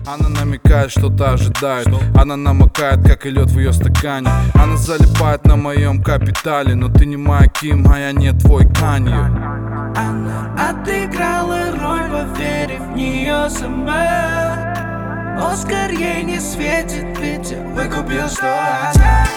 Она намекает, что-то ожидает. Она намокает, как и лед в ее стакане. Она залипает на моем капитале. Но ты не моя Ким, а я не твой Канье. Она отыграла роль, поверив в нее сама. Оскар ей не светит, ведь я выкупил, что она